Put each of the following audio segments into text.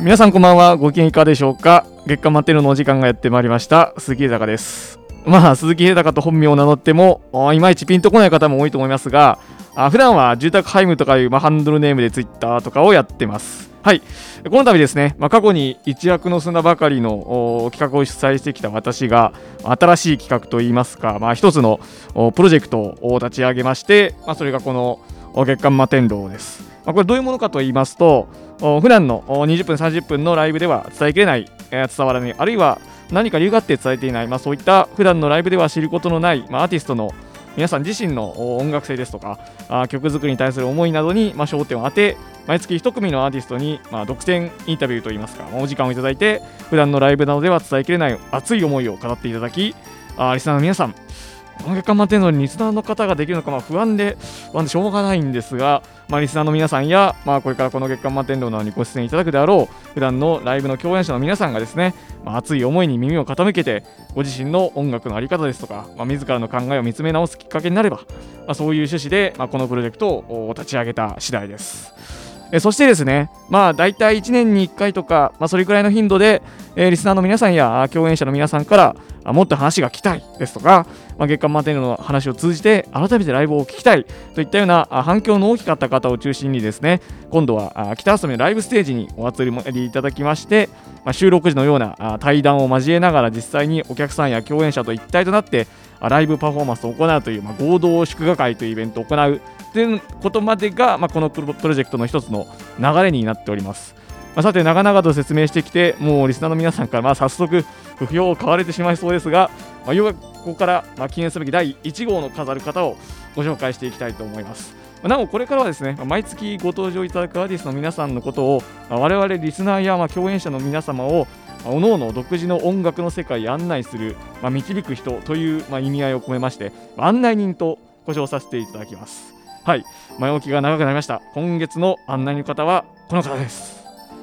皆さんこんばんは。ご機嫌いかがでしょうか。月刊マテルのお時間がやってまいりました。鈴木秀隆です。鈴木秀隆と本名を名乗ってもいまいちピンとこない方も多いと思いますが、普段は住宅ハイムとかいう、ハンドルネームでツイッターとかをやってます。はい、この度ですね、過去に一躍の砂ばかりの企画を主催してきた私が新しい企画といいますか、一つのプロジェクトを立ち上げまして、それがこの月刊摩天楼です。これどういうものかと言いますと、普段の20分30分のライブでは伝えきれない、伝わらない、あるいは何か理由があって伝えていない、そういった普段のライブでは知ることのない、アーティストの皆さん自身の音楽性ですとか曲作りに対する思いなどに焦点を当て、毎月1組のアーティストに独占インタビューといいますか、お時間をいただいて、普段のライブなどでは伝えきれない熱い思いを語っていただき、リスナーの皆さん、この月刊摩天楼にリスナーの方ができるのか不安でしょうがないんですが、リスナーの皆さんや、これからこの月刊摩天楼などにご出演いただくであろう普段のライブの共演者の皆さんがですね、熱い思いに耳を傾けて、ご自身の音楽の在り方ですとか、自らの考えを見つめ直すきっかけになれば、そういう趣旨で、このプロジェクトを立ち上げた次第です。そしてですね、だいたい1年に1回とか、それくらいの頻度で、リスナーの皆さんや共演者の皆さんからもっと話が聞きたいですとか、月刊摩天楼の話を通じて改めてライブを聞きたいといったような反響の大きかった方を中心にですね、今度は北遊びのライブステージにお集まりいただきまして、収録時のような対談を交えながら、実際にお客さんや共演者と一体となってライブパフォーマンスを行うという、合同祝賀会というイベントを行うということまでが、このプロジェクトの一つの流れになっております。さて、長々と説明してきて、もうリスナーの皆さんから早速不評を買われてしまいそうですが、ようやくここから記念すべき第1号の飾る方をご紹介していきたいと思います。なおこれからはですね、毎月ご登場いただくアーティストの皆さんのことを我々リスナーや共演者の皆様を各々独自の音楽の世界へ案内する、導く人という意味合いを込めまして、案内人と呼称させていただきます。はい、前置きが長くなりました。今月の案内の方はこの方です。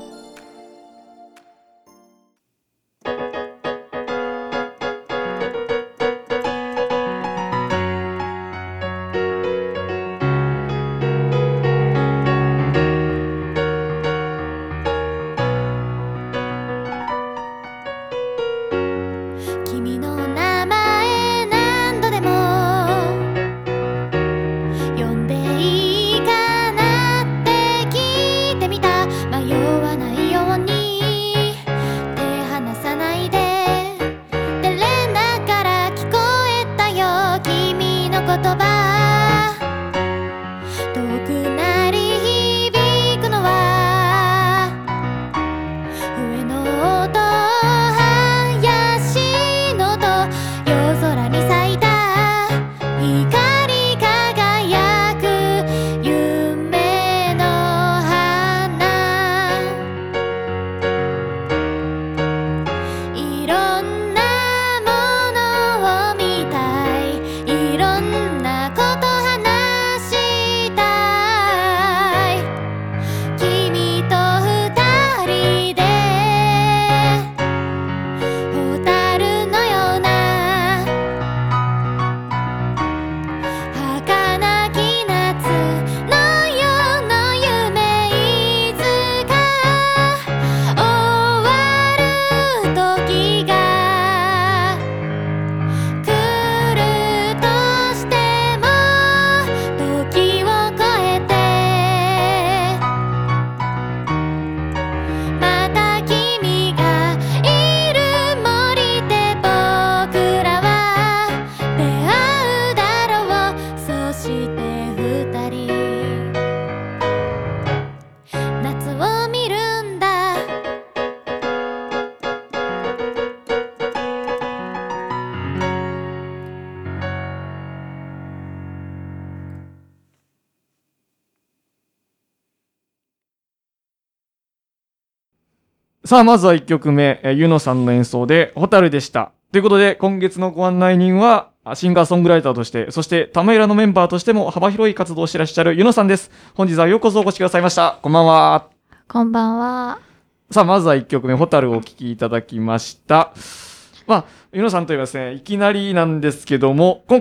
まずは1曲目、ユノさんの演奏でホタルでした。ということで、今月のご案内人はシンガーソングライターとして、そしてタマイラのメンバーとしても幅広い活動をしていらっしゃるユノさんです。本日はようこそお越しくださいました。こんばんは。 こんばんは。 まずは1曲目、ホタルをお聴きいただきました。ユノさんといえばですね、いきなりなんですけども、今回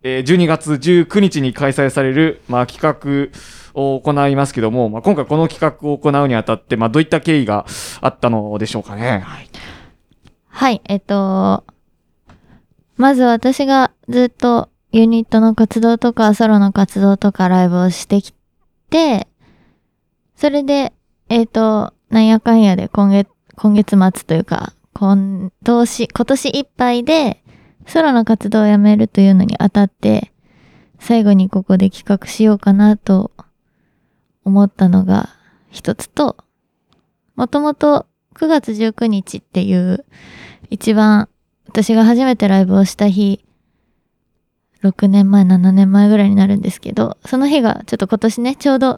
12月19日に開催される、企画を行いますけども、今回この企画を行うにあたって、どういった経緯があったのでしょうかね。 はい、まず私がずっとユニットの活動とかソロの活動とかライブをしてきて、それで、なんやかんやで今月末というか、今年いっぱいでソロの活動をやめるというのにあたって、最後にここで企画しようかなと思ったのが一つと、もともと9月19日っていう一番私が初めてライブをした日、6年前、7年前ぐらいになるんですけど、その日がちょっと今年ね、ちょうど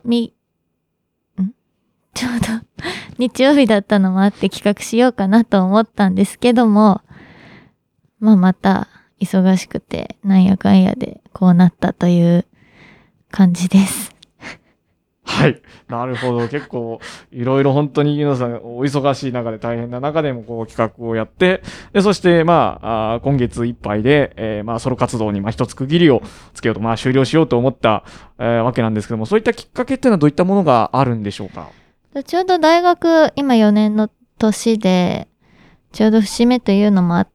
日曜日だったのもあって企画しようかなと思ったんですけども、また忙しくてなんやかんやでこうなったという感じです。 はい、なるほど。結構いろいろ本当に皆さんお忙しい中で大変な中でも企画をやって、でそして今月いっぱいで、ソロ活動に一つ区切りをつけようと、終了しようと思った、わけなんですけども、そういったきっかけっていうのはどういったものがあるんでしょうか。 ちょうど大学今4年の年でちょうど節目というのもあって、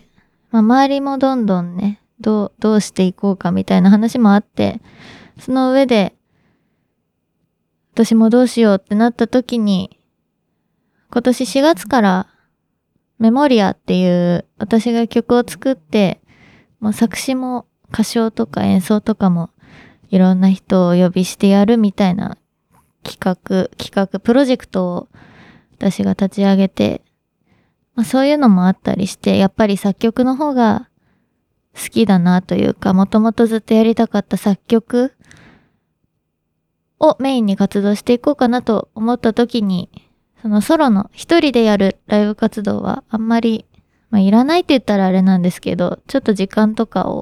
周りもどんどんねどうしていこうかみたいな話もあって、その上で私もどうしようってなった時に、今年4月からメモリアっていう私が曲を作って、作詞も歌唱とか演奏とかもいろんな人をお呼びしてやるみたいな企画プロジェクトを私が立ち上げて、そういうのもあったりして、やっぱり作曲の方が好きだなというか、もともとずっとやりたかった作曲をメインに活動していこうかなと思った時に、そのソロの一人でやるライブ活動はあんまり、いらないって言ったらあれなんですけど、ちょっと時間、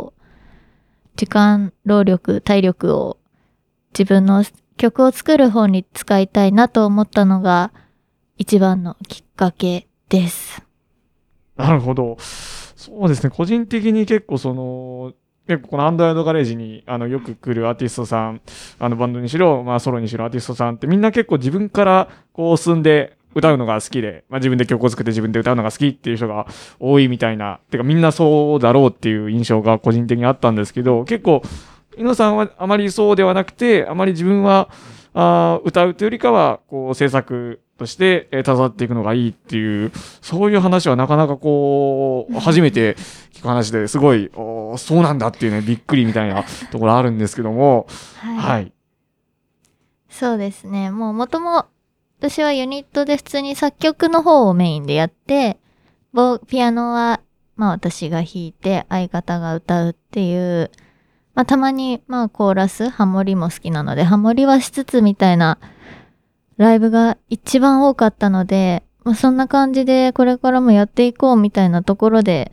労力、体力を自分の曲を作る方に使いたいなと思ったのが一番のきっかけです。 なるほど。そうですね。個人的に結構このアンドガレージによく来るアーティストさん、バンドにしろ、ソロにしろアーティストさんってみんな結構自分から進んで歌うのが好きで、自分で曲を作って自分で歌うのが好きっていう人が多いみたいな、てかみんなそうだろうっていう印象が個人的にあったんですけど、結構猪野さんはあまりそうではなくて、あまり自分は歌うというよりかは制作として携わっていくのがいいっていう、そういう話はなかなか初めて聞く話ですごいそうなんだっていうね、びっくりみたいなところあるんですけども、はい、 そうですね。もとも私はユニットで普通に作曲の方をメインでやって、ピアノは私が弾いて相方が歌うっていう、たまにコーラス、ハモリも好きなのでハモリはしつつみたいなライブが一番多かったので、そんな感じでこれからもやっていこうみたいなところで、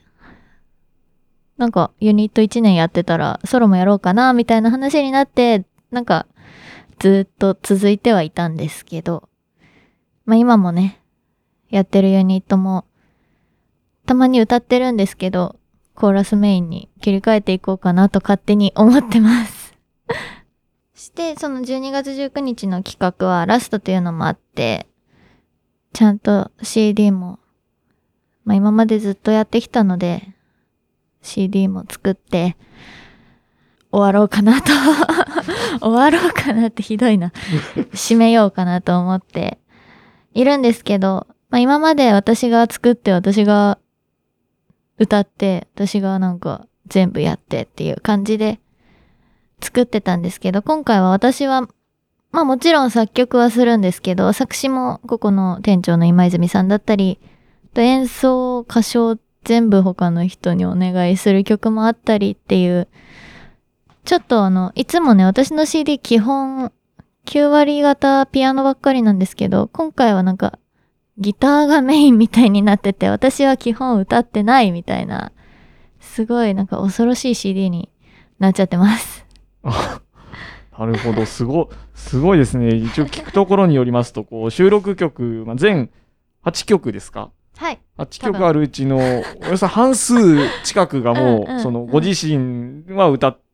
ユニット1年やってたらソロもやろうかなみたいな話になって、ずっと続いてはいたんですけど、今もね、やってるユニットもたまに歌ってるんですけど、コーラスメインに切り替えていこうかなと勝手に思ってますして、その12月19日の企画はラストというのもあって、ちゃんと CD も、今までずっとやってきたので CD も作って終わろうかなと終わろうかなってひどいな締めようかなと思っているんですけど、今まで私が作って私が歌って私が全部やってっていう感じで作ってたんですけど、今回は私はもちろん作曲はするんですけど、作詞もここの店長の今泉さんだったり、演奏歌唱全部他の人にお願いする曲もあったりっていう、ちょっといつもね、私の CD 基本9割方ピアノばっかりなんですけど、今回はギターがメインみたいになってて、私は基本歌ってないみたいな、すごい恐ろしい CD になっちゃってますなるほど、すごいですね。一応聞くところによりますと、収録曲、全8曲ですか？ はい。 8曲あるうちのおよそ半数近くがもう、ご自身は歌っ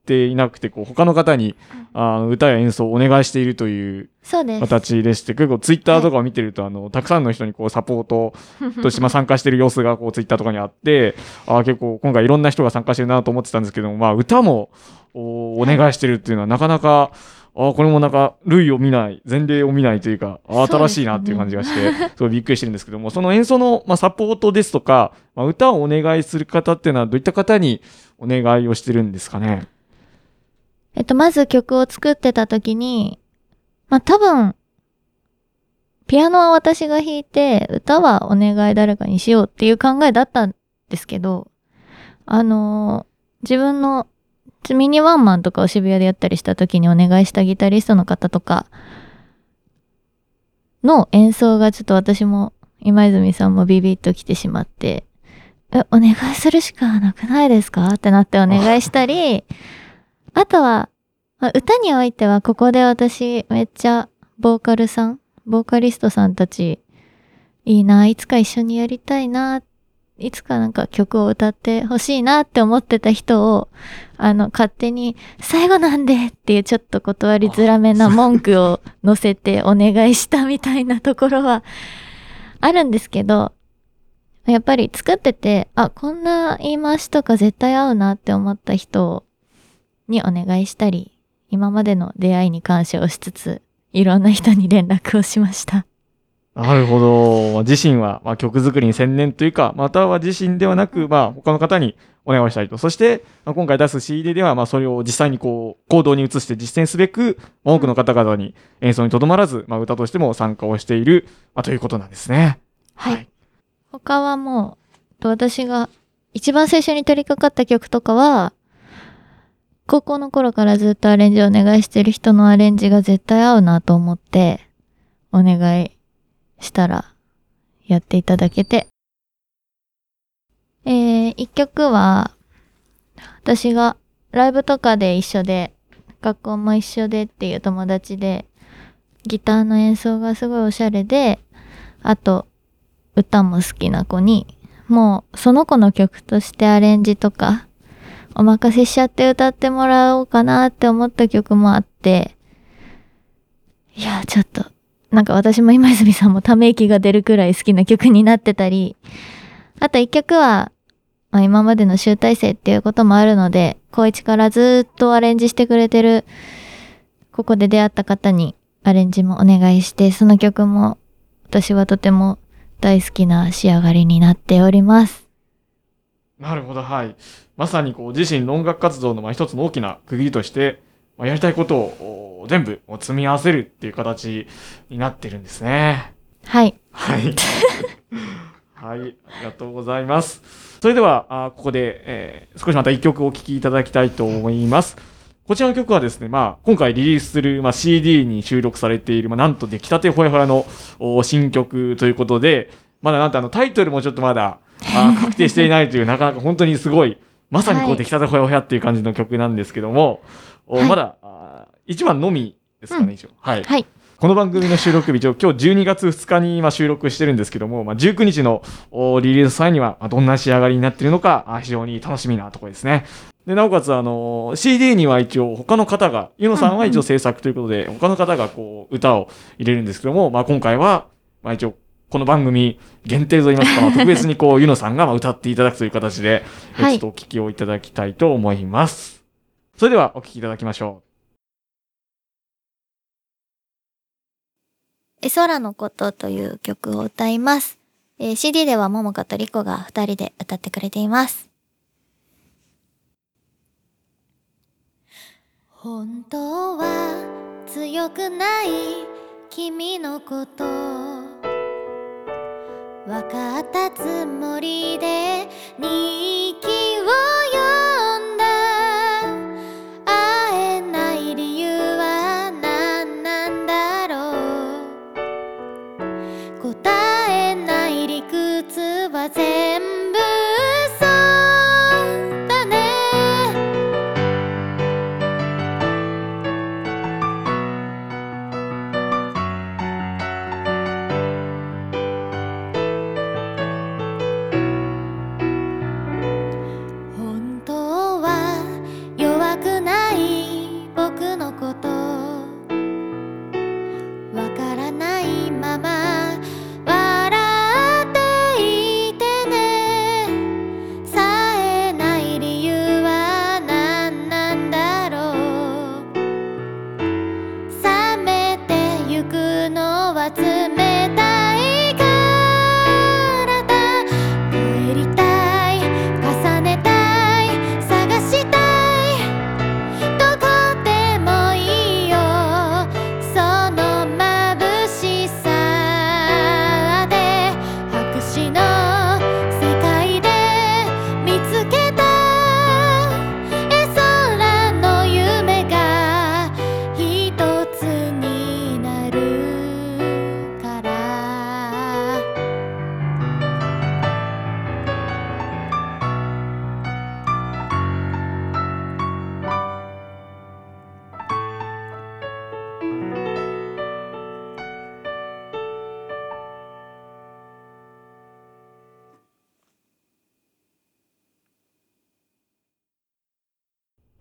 っていなくて、こう他の方に歌や演奏をお願いしているというそうです。 形でして、結構ツイッターとかを見てると、たくさんの人にこうサポートとして参加している様子がこうツイッターとかにあって、結構今回いろんな人が参加してるなと思ってたんですけども、歌もお願いしてるっていうのはなかなか、これもなんか類を見ない、前例を見ないというか、新しいなっていう感じがして、すごいびっくりしてるんですけども、その演奏の、サポートですとか、歌をお願いする方っていうのはどういった方にお願いをしてるんですかね。 まず曲を作ってた時に、多分、ピアノは私が弾いて、歌はお願い誰かにしようっていう考えだったんですけど、自分のミニワンマンとかを渋谷でやったりした時にお願いしたギタリストの方とかの演奏がちょっと私も今泉さんもビビッと来てしまって、お願いするしかなくないですかってなってお願いしたり、あとは、歌においてはここで私めっちゃボーカリストさんたちいいな、いつか一緒にやりたいな、いつかなんか曲を歌ってほしいなって思ってた人を、勝手に最後なんでっていうちょっと断りづらめな文句を載せてお願いしたみたいなところはあるんですけど、やっぱり作ってて、こんな言い回しとか絶対合うなって思った人にお願いしたり、今までの出会いに感謝をしつつ、いろんな人に連絡をしました。 なるほど。自身は曲作りに専念というか、または自身ではなく、他の方にお願いしたいと。そして、今回出す CD では、それを実際にこう、行動に移して実践すべく、多くの方々に演奏にとどまらず、歌としても参加をしている、ということなんですね。 はい。他はもう、私が一番最初に取り掛かった曲とかは、高校の頃からずっとアレンジをお願いしてる人のアレンジが絶対合うなと思って、お願いしたらやっていただけて。一曲は、私がライブとかで一緒で、学校も一緒でっていう友達で、ギターの演奏がすごいおしゃれで、あと、歌も好きな子に、もうその子の曲としてアレンジとか、お任せしちゃって歌ってもらおうかなって思った曲もあって、いや、ちょっと、なんか私も今泉さんもため息が出るくらい好きな曲になってたり、あと一曲は、今までの集大成っていうこともあるので、高一からずっとアレンジしてくれてる、ここで出会った方にアレンジもお願いして、その曲も私はとても大好きな仕上がりになっております。 なるほど、はい。まさにこう自身の音楽活動の一つの大きな区切りとして、やりたいことを全部積み合わせるっていう形になってるんですね。 はい。 はい。はい、ありがとうございます。それでは、ここで、少しまた一曲お聴きいただきたいと思います。こちらの曲はですね、今回リリースする、CD に収録されている、なんと出来たてほやほやの新曲ということで、まだなんとタイトルもちょっとまだ確定していないという、なかなか本当にすごい、まさにこう出来たてほやほやっていう感じの曲なんですけども、まだ1番のみですかね、一応。はい。この番組の収録日、今日12月2日に収録してるんですけども、19日のリリース際にはどんな仕上がりになっているのか、非常に楽しみなところですね。で、なおかつCD には一応他の方が、ユノさんは一応制作ということで、他の方がこう歌を入れるんですけども、今回は、一応この番組限定といいますか、特別にこうユノさんが歌っていただくという形で、ちょっとお聞きをいただきたいと思います。それではお聞きいただきましょう。 空のことという曲を歌います。CD ではももかとりこが2人で歌ってくれています。本当は強くない君のこと分かったつもりで日記を読んだ。会えない理由は何なんだろう。答えない理屈は全部嘘だね。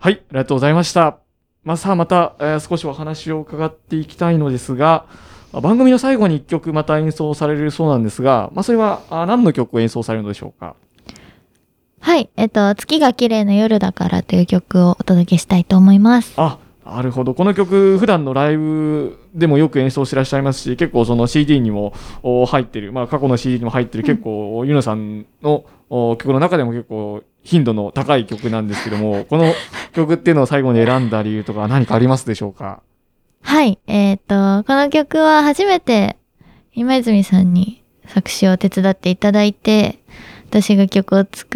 はい、ありがとうございました。さあまた、少しお話を伺っていきたいのですが、番組の最後に1曲また演奏されるそうなんですが、それは何の曲を演奏されるのでしょうか？ はい、月が綺麗な夜だからという曲をお届けしたいと思います。 なるほど。この曲、普段のライブでもよく演奏してらっしゃいますし、結構その CD にも入ってる、過去の CD にも入ってる、結構、ゆのさんの曲の中でも結構頻度の高い曲なんですけども、この曲っていうのを最後に選んだ理由とか何かありますでしょうか？ はい、この曲は初めて今泉さんに作詞を手伝っていただいて、私が作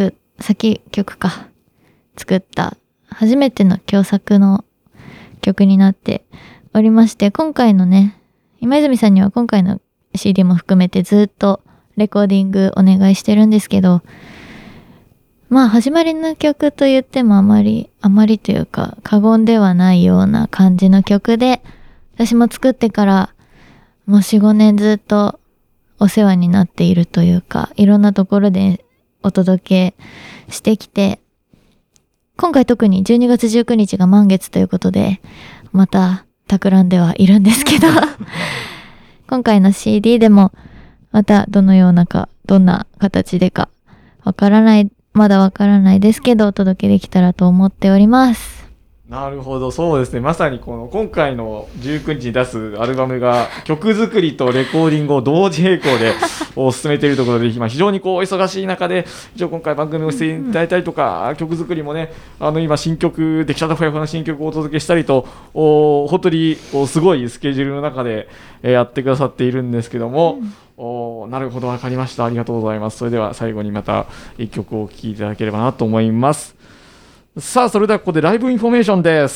った初めての共作の曲になっておりまして、今回のね、今泉さんには今回の CD も含めてずっとレコーディングお願いしてるんですけど、始まりの曲と言ってもあまりというか過言ではないような感じの曲で、私も作ってからもう 4,5 年ずっとお世話になっているというか、いろんなところでお届けしてきて、今回特に12月19日が満月ということで、また企んではいるんですけど今回の CD でもまたどんな形でかまだわからないですけど、お届けできたらと思っております。 なるほど、そうですね。まさにこの今回の19日に出すアルバムが曲作りとレコーディングを同時並行で進めているところで、今非常に忙しい中で、今回番組を出演いただいたりとか、曲作りもね、今新曲、出来たてほやほやの新曲をお届けしたりと、本当にすごいスケジュールの中でやってくださっているんですけども、なるほど、わかりました。ありがとうございます。それでは最後にまた一曲をお聴きいただければなと思います。さあ、それではここでライブインフォメーションです。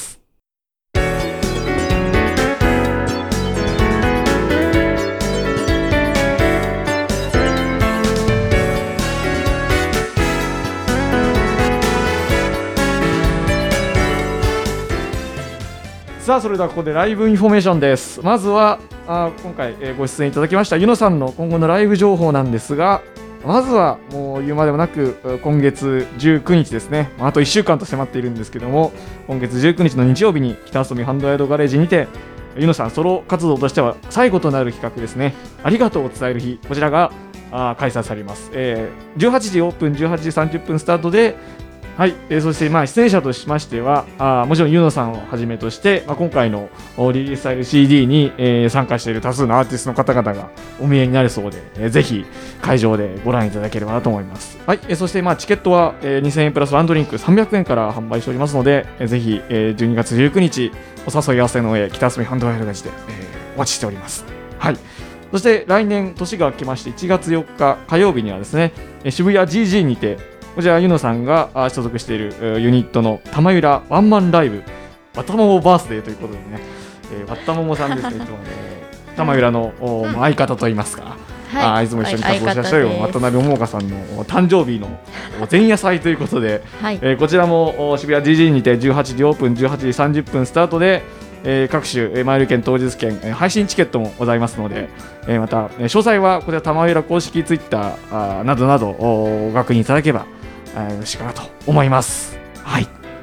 さあ、それではここでライブインフォメーションです。まずは今回ご出演いただきましたゆのさんの今後のライブ情報なんですが、まずはもう言うまでもなく今月19日ですね、あと1週間と迫っているんですけども、今月19日の日曜日に北遊びハンドヤードガレージにてゆのさんソロ活動としては最後となる企画ですね、ありがとうを伝える日、こちらが開催されます。18時オープン、18時30分スタートで、はい、そして出演者としましてはもちろんゆのさんをはじめとして、今回のリリースされる CD に、参加している多数のアーティストの方々がお見えになるそうで、ぜひ会場でご覧いただければなと思います。はい、そしてチケットは、2000円プラスワンドリンク300円から販売しておりますので、ぜひ、12月19日お誘い合わせの上、北遊びハンドワイルガジで、お待ちしております。はい、そして来年年が明けまして1月4日火曜日にはですね、渋谷 GG にてこちらゆのさんが所属しているユニットの玉浦ワンマンライブわったももバースデーということでね、わったももさんですね、いつも玉浦の相方といいますか、いつも一緒に活動してらっしゃる渡辺桃香さんの誕生日の前夜祭ということで、こちらも渋谷 GG にて18時オープン、18時30分スタートで、各種マイル券、当日券、配信チケットもございますので、また詳細はこちら玉浦公式ツイッターなどなどご確認いただければよろしいかなと思います。はい。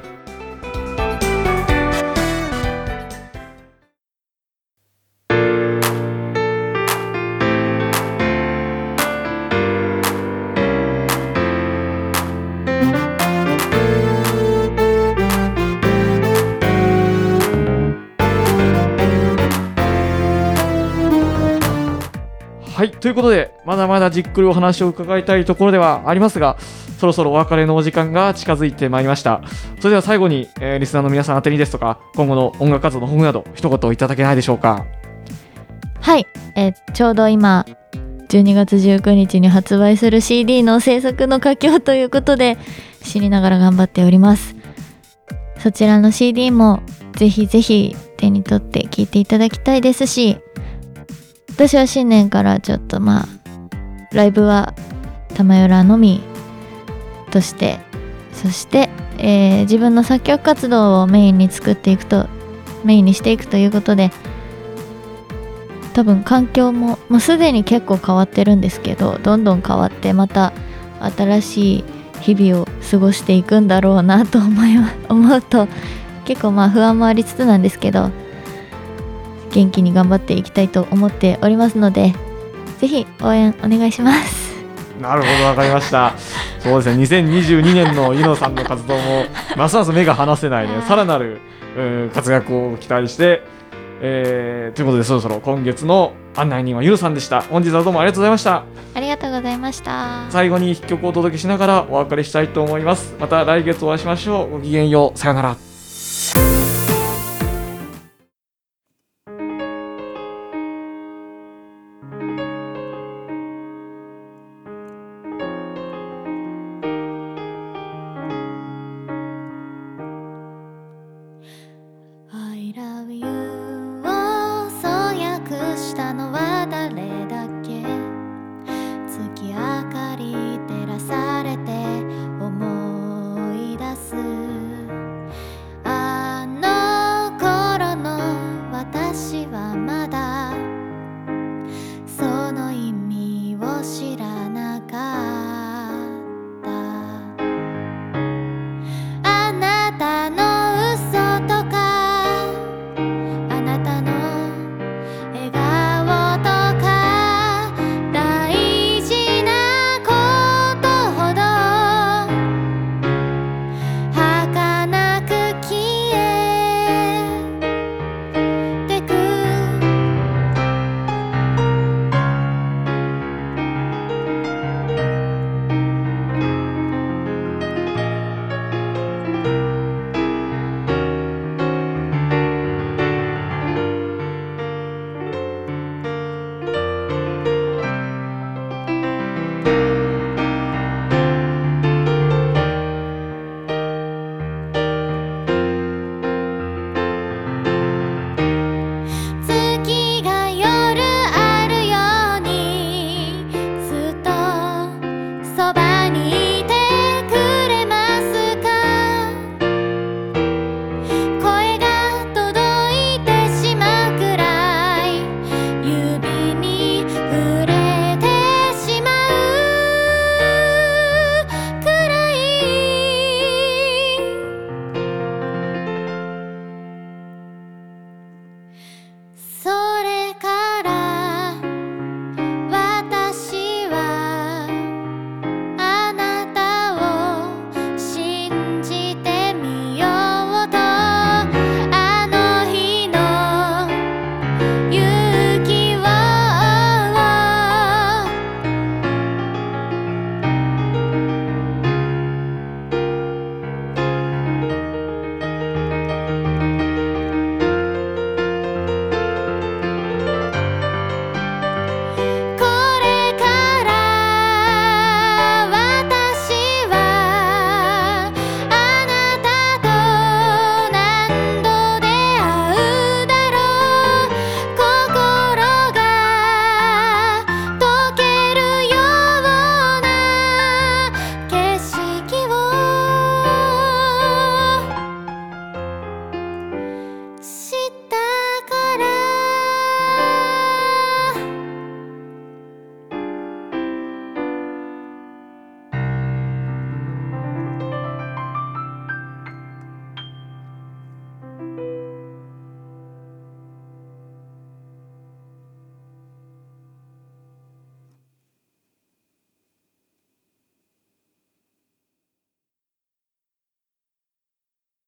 はい、ということでまだまだじっくりお話を伺いたいところではありますが、そろそろお別れのお時間が近づいてまいりました。それでは最後に、リスナーの皆さん宛てにですとか、今後の音楽活動の抱負など一言いただけないでしょうか？ はい、ちょうど今12月19日に発売する CD の制作の佳境ということで知りながら頑張っております。そちらの CD もぜひぜひ手に取って聴いていただきたいですし、私は新年からちょっとライブは玉浦のみとして、そして、自分の作曲活動をメインにしていくということで、多分環境ももうすでに結構変わってるんですけど、どんどん変わってまた新しい日々を過ごしていくんだろうなと思うと結構不安もありつつなんですけど、元気に頑張っていきたいと思っておりますので、ぜひ応援お願いします。 なるほど、わかりました。そうですね、2022年のゆのさんの活動もますます目が離せないね、さらなる活躍を期待して、ということでそろそろ今月の案内人はゆのさんでした。本日はどうもありがとうございました。 ありがとうございました。 最後に一曲をお届けしながらお別れしたいと思います。また来月お会いしましょう。ごきげんよう。さよなら。I love you